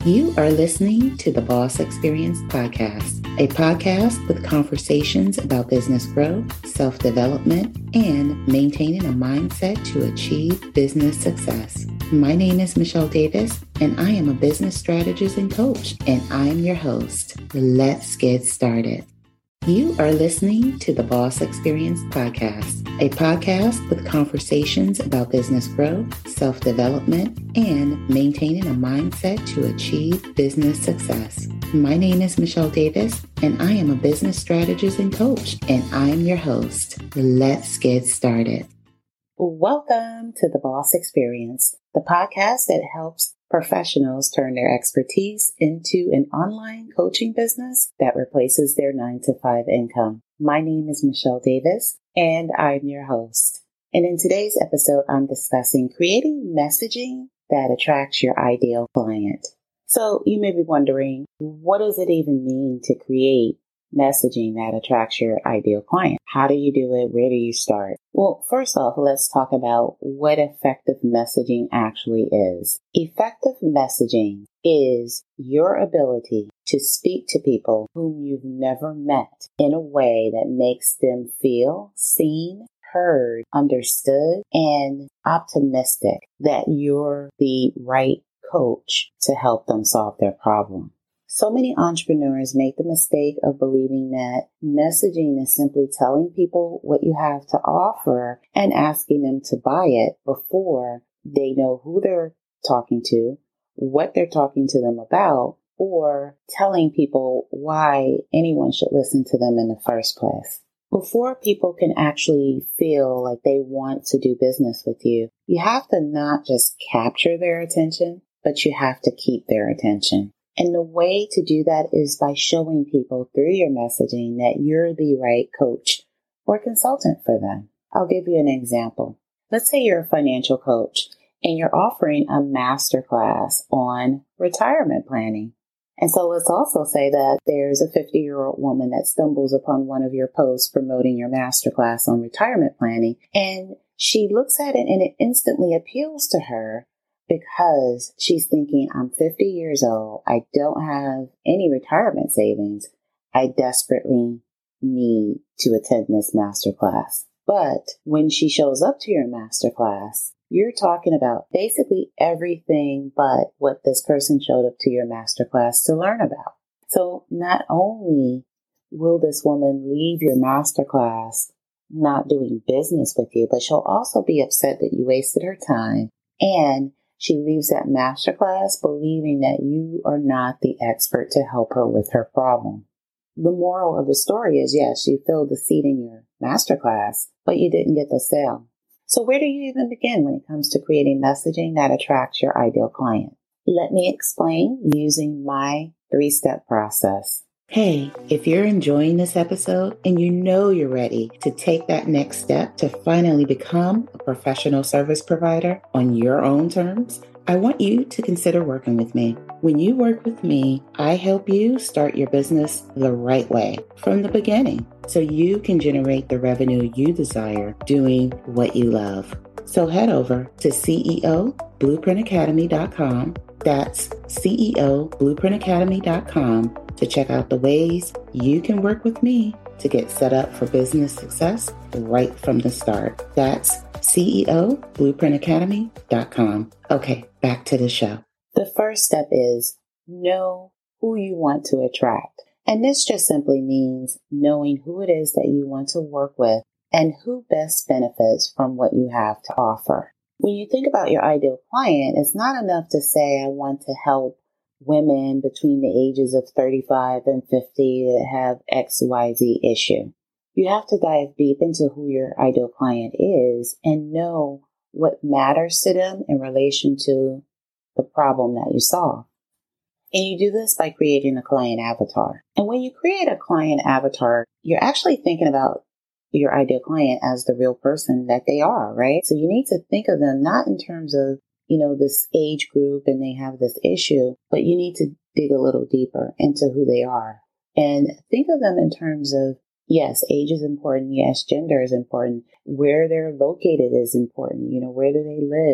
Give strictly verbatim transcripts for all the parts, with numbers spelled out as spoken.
You are listening to the Boss Experience Podcast, a podcast with conversations about business growth, self-development, and maintaining a mindset to achieve business success. My name is Michelle Davis, and I am a business strategist and coach, and I am your host. Let's get started. You are listening to the Boss Experience Podcast, a podcast with conversations about business growth, self-development, and maintaining a mindset to achieve business success. My name is Michelle Davis, and I am a business strategist and coach, and I am your host. Let's get started. Welcome to the Boss Experience, the podcast that helps professionals turn their expertise into an online coaching business that replaces their nine to five income. My name is Michelle Davis, and I'm your host. And in today's episode, I'm discussing creating messaging that attracts your ideal client. So you may be wondering, what does it even mean to create messaging that attracts your ideal client? How do you do it? Where do you start? Well, first off, let's talk about what effective messaging actually is. Effective messaging is your ability to speak to people whom you've never met in a way that makes them feel seen, heard, understood, and optimistic that you're the right coach to help them solve their problem. So many entrepreneurs make the mistake of believing that messaging is simply telling people what you have to offer and asking them to buy it before they know who they're talking to, what they're talking to them about, or telling people why anyone should listen to them in the first place. Before people can actually feel like they want to do business with you, you have to not just capture their attention, but you have to keep their attention. And the way to do that is by showing people through your messaging that you're the right coach or consultant for them. I'll give you an example. Let's say you're a financial coach and you're offering a masterclass on retirement planning. And so let's also say that there's a fifty-year-old woman that stumbles upon one of your posts promoting your masterclass on retirement planning, and she looks at it and it instantly appeals to her because she's thinking, I'm fifty years old. I don't have any retirement savings. I desperately need to attend this masterclass. But when she shows up to your masterclass, you're talking about basically everything but what this person showed up to your masterclass to learn about. So not only will this woman leave your masterclass not doing business with you, but she'll also be upset that you wasted her time, and she leaves that masterclass believing that you are not the expert to help her with her problem. The moral of the story is, yes, you filled the seat in your masterclass, but you didn't get the sale. So where do you even begin when it comes to creating messaging that attracts your ideal client? Let me explain using my three-step process. Hey, if you're enjoying this episode and you know you're ready to take that next step to finally become a professional service provider on your own terms, I want you to consider working with me. When you work with me, I help you start your business the right way from the beginning so you can generate the revenue you desire doing what you love. So head over to C E O Blueprint Academy dot com. That's C E O Blueprint Academy dot com to check out the ways you can work with me to get set up for business success right from the start. That's C E O Blueprint Academy dot com. Okay, back to the show. The first step is know who you want to attract. And this just simply means knowing who it is that you want to work with and who best benefits from what you have to offer. When you think about your ideal client, it's not enough to say, I want to help women between the ages of thirty-five and fifty that have X Y Z issue. You have to dive deep into who your ideal client is and know what matters to them in relation to the problem that you solve. And you do this by creating a client avatar. And when you create a client avatar, you're actually thinking about your ideal client as the real person that they are, right? So you need to think of them not in terms of, you know, this age group and they have this issue, but you need to dig a little deeper into who they are and think of them in terms of, yes, age is important. Yes, gender is important. Where they're located is important. You know, where do they live?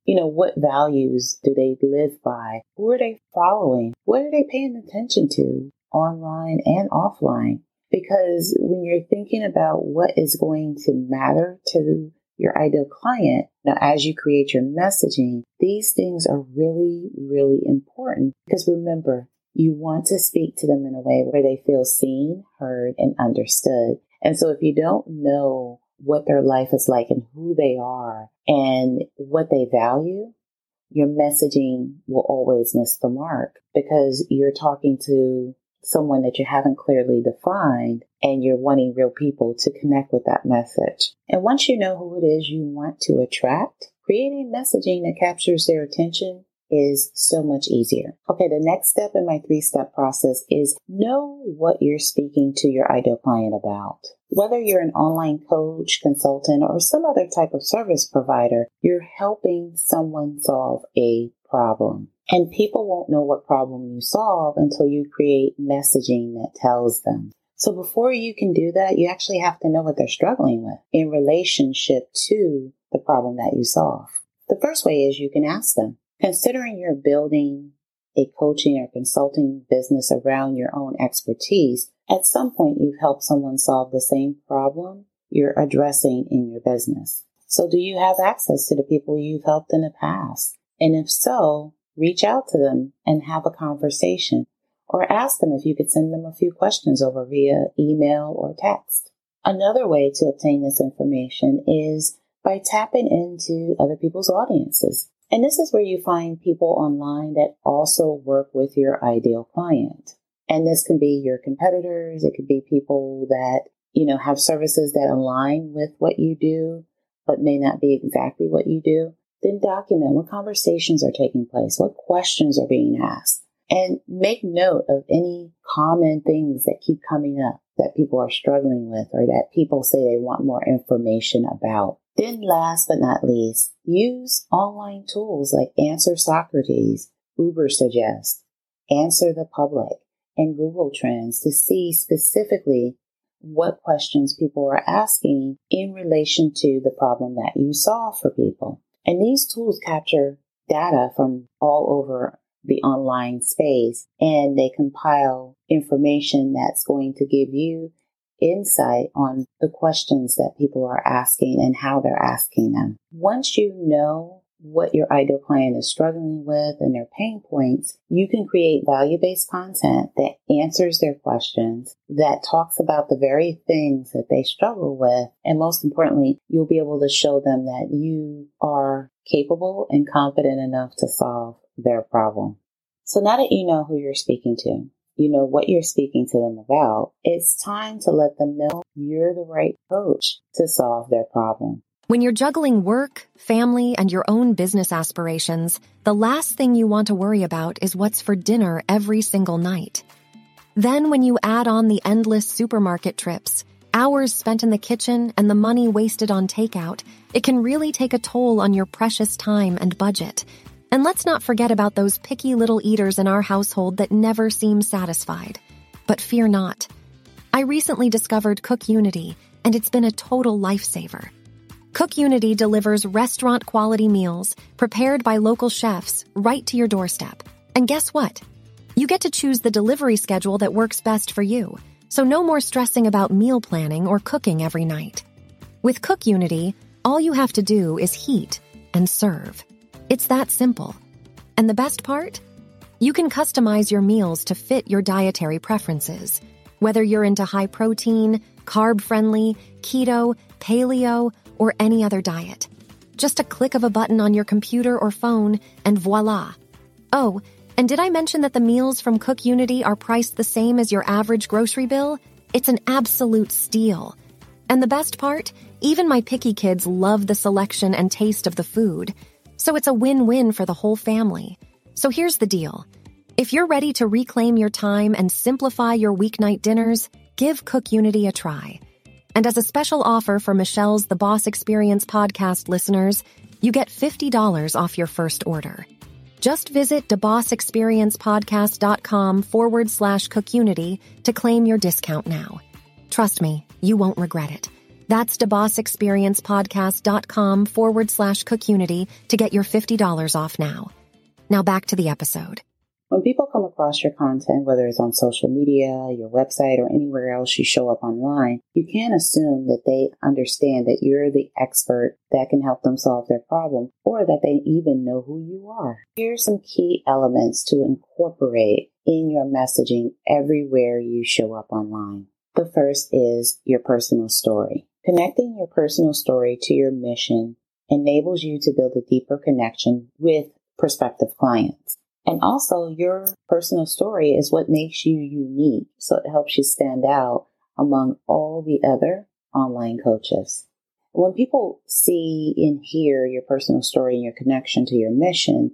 You know, what values do they live by? Who are they following? What are they paying attention to online and offline? Because when you're thinking about what is going to matter to your ideal client, now as you create your messaging, these things are really, really important. Because remember, you want to speak to them in a way where they feel seen, heard, and understood. And so if you don't know what their life is like and who they are and what they value, your messaging will always miss the mark, because you're talking to someone that you haven't clearly defined, and you're wanting real people to connect with that message. And once you know who it is you want to attract, creating messaging that captures their attention is so much easier. Okay, the next step in my three-step process is know what you're speaking to your ideal client about. Whether you're an online coach, consultant, or some other type of service provider, you're helping someone solve a problem. And people won't know what problem you solve until you create messaging that tells them. So before you can do that, you actually have to know what they're struggling with in relationship to the problem that you solve. The first way is you can ask them, considering you're building a coaching or consulting business around your own expertise, at some point you've helped someone solve the same problem you're addressing in your business. So do you have access to the people you've helped in the past? And if so, reach out to them and have a conversation, or ask them if you could send them a few questions over via email or text. Another way to obtain this information is by tapping into other people's audiences. And this is where you find people online that also work with your ideal client. And this can be your competitors. It could be people that, you know, have services that align with what you do, but may not be exactly what you do. Then document what conversations are taking place, what questions are being asked, and make note of any common things that keep coming up that people are struggling with or that people say they want more information about. Then last but not least, use online tools like Answer Socrates, Ubersuggest, Answer the Public, and Google Trends to see specifically what questions people are asking in relation to the problem that you solve for people. And these tools capture data from all over the online space, and they compile information that's going to give you insight on the questions that people are asking and how they're asking them. Once you know what your ideal client is struggling with and their pain points, you can create value-based content that answers their questions, that talks about the very things that they struggle with. And most importantly, you'll be able to show them that you are capable and confident enough to solve their problem. So now that you know who you're speaking to, you know what you're speaking to them about, it's time to let them know you're the right coach to solve their problem. When you're juggling work, family, and your own business aspirations, the last thing you want to worry about is what's for dinner every single night. Then when you add on the endless supermarket trips, hours spent in the kitchen, and the money wasted on takeout, it can really take a toll on your precious time and budget. And let's not forget about those picky little eaters in our household that never seem satisfied. But fear not. I recently discovered CookUnity, and it's been a total lifesaver. CookUnity delivers restaurant-quality meals prepared by local chefs right to your doorstep. And guess what? You get to choose the delivery schedule that works best for you, so no more stressing about meal planning or cooking every night. With CookUnity, all you have to do is heat and serve. It's that simple. And the best part? You can customize your meals to fit your dietary preferences. Whether you're into high protein, carb-friendly, keto, paleo, or any other diet. Just a click of a button on your computer or phone, and voila. Oh, and did I mention that the meals from CookUnity are priced the same as your average grocery bill? It's an absolute steal. And the best part? Even my picky kids love the selection and taste of the food. So it's a win-win for the whole family. So here's the deal. If you're ready to reclaim your time and simplify your weeknight dinners, give CookUnity a try. And as a special offer for Michelle's The Boss Experience podcast listeners, you get fifty dollars off your first order. Just visit thebossexperiencepodcast.com forward slash CookUnity to claim your discount now. Trust me, you won't regret it. That's DeBossExperiencePodcast.com forward slash Cookunity to get your fifty dollars off now. Now back to the episode. When people come across your content, whether it's on social media, your website, or anywhere else you show up online, you can't assume that they understand that you're the expert that can help them solve their problem, or that they even know who you are. Here's some key elements to incorporate in your messaging everywhere you show up online. The first is your personal story. Connecting your personal story to your mission enables you to build a deeper connection with prospective clients. And also, your personal story is what makes you unique, so it helps you stand out among all the other online coaches. When people see and hear your personal story and your connection to your mission,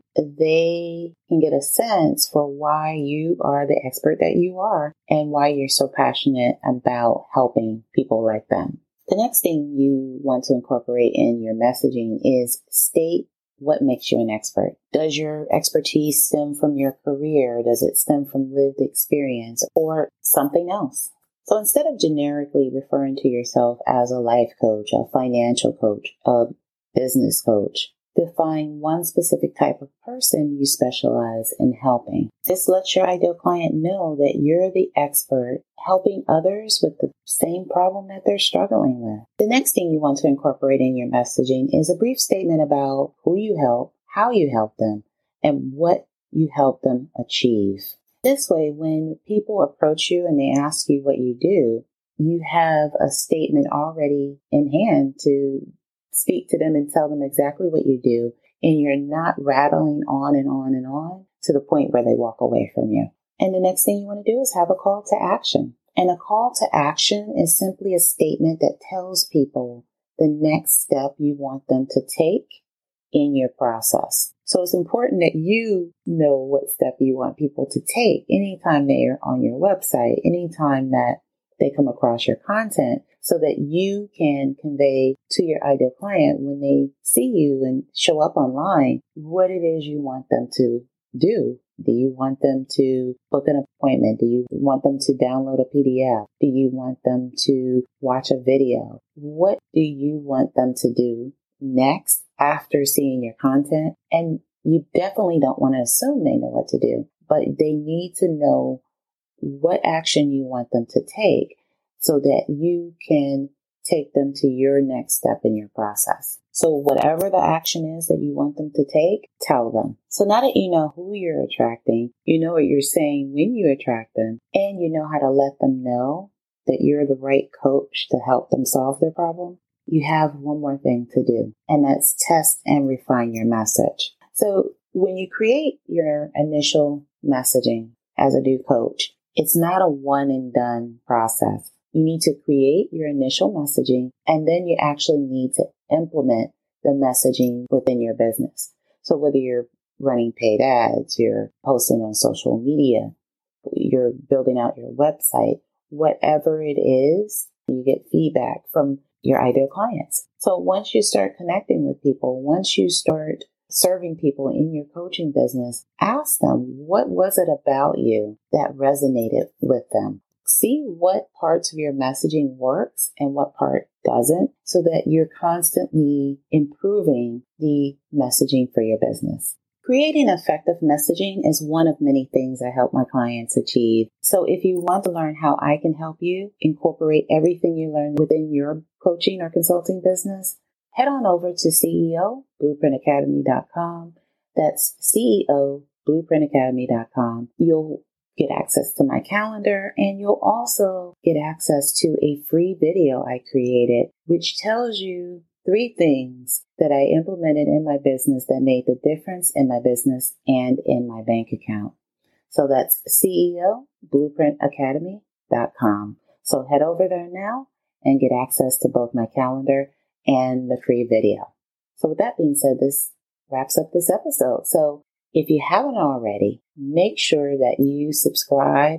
they can get a sense for why you are the expert that you are and why you're so passionate about helping people like them. The next thing you want to incorporate in your messaging is state what makes you an expert. Does your expertise stem from your career? Does it stem from lived experience or something else? So instead of generically referring to yourself as a life coach, a financial coach, a business coach, define one specific type of person you specialize in helping. This lets your ideal client know that you're the expert helping others with the same problem that they're struggling with. The next thing you want to incorporate in your messaging is a brief statement about who you help, how you help them, and what you help them achieve. This way, when people approach you and they ask you what you do, you have a statement already in hand to speak to them and tell them exactly what you do, and you're not rattling on and on and on to the point where they walk away from you. And the next thing you want to do is have a call to action. And a call to action is simply a statement that tells people the next step you want them to take in your process. So it's important that you know what step you want people to take anytime they're on your website, anytime that they come across your content, so that you can convey to your ideal client when they see you and show up online what it is you want them to do. Do you want them to book an appointment? Do you want them to download a P D F? Do you want them to watch a video? What do you want them to do next after seeing your content? And you definitely don't want to assume they know what to do, but they need to know what action you want them to take so that you can take them to your next step in your process. So whatever the action is that you want them to take, tell them. So now that you know who you're attracting, you know what you're saying when you attract them, and you know how to let them know that you're the right coach to help them solve their problem, you have one more thing to do, and that's test and refine your message. So when you create your initial messaging as a new coach, it's not a one and done process. You need to create your initial messaging, and then you actually need to implement the messaging within your business. So whether you're running paid ads, you're posting on social media, you're building out your website, whatever it is, you get feedback from your ideal clients. So once you start connecting with people, once you start serving people in your coaching business, ask them, what was it about you that resonated with them? See what parts of your messaging works and what part doesn't, so that you're constantly improving the messaging for your business. Creating effective messaging is one of many things I help my clients achieve. So if you want to learn how I can help you incorporate everything you learn within your coaching or consulting business, head on over to C E O Blueprint Academy dot com. That's C E O Blueprint Academy dot com. You'll get access to my calendar, and you'll also get access to a free video I created, which tells you three things that I implemented in my business that made the difference in my business and in my bank account. So that's C E O Blueprint Academy dot com. So head over there now and get access to both my calendar and the free video. So with that being said, this wraps up this episode. So if you haven't already, make sure that you subscribe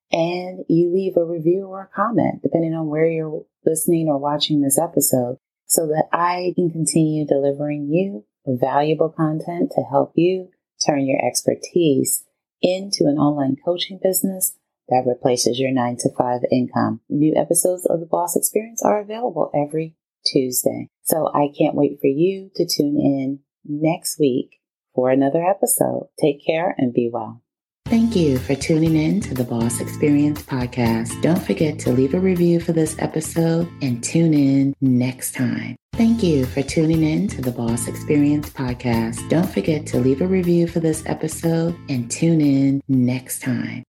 and you leave a review or a comment, depending on where you're listening or watching this episode, so that I can continue delivering you valuable content to help you turn your expertise into an online coaching business that replaces your nine to five income. New episodes of The Boss Experience are available every Tuesday. So I can't wait for you to tune in next week for another episode. Take care and be well. Thank you for tuning in to the Boss Experience podcast. Don't forget to leave a review for this episode and tune in next time. Thank you for tuning in to the Boss Experience podcast. Don't forget to leave a review for this episode and tune in next time.